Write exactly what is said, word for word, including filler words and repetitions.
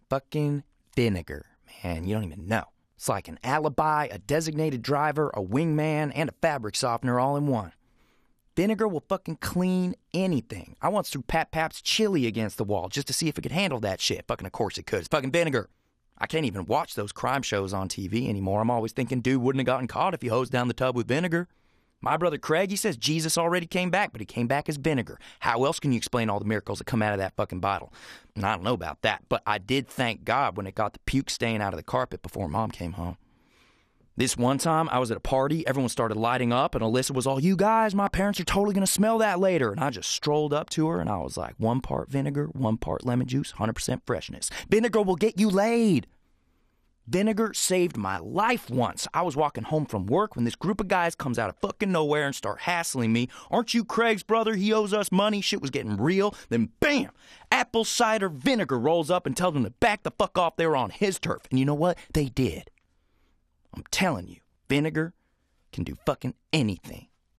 Fucking vinegar, man, you don't even know. It's like an alibi, a designated driver, a wingman, and a fabric softener all in one. Vinegar will fucking clean anything. I once threw Pat Pap's chili against the wall just to see if it could handle that shit. Fucking of course it could. It's fucking vinegar. I can't even watch those crime shows on T V anymore. I'm always thinking, dude wouldn't have gotten caught if he hosed down the tub with vinegar. My brother Craig, he says Jesus already came back, but he came back as vinegar. How else can you explain all the miracles that come out of that fucking bottle? And I don't know about that, but I did thank God when it got the puke stain out of the carpet before Mom came home. This one time, I was at a party, everyone started lighting up, and Alyssa was all, you guys, my parents are totally going to smell that later. And I just strolled up to her, and I was like, one part vinegar, one part lemon juice, one hundred percent freshness. Vinegar will get you laid. Vinegar saved my life once. I was walking home from work when this group of guys comes out of fucking nowhere and start hassling me. Aren't you Craig's brother? He owes us money. Shit was getting real. Then bam, apple cider vinegar rolls up and tells them to back the fuck off. They were on his turf. And you know what? They did. I'm telling you, vinegar can do fucking anything.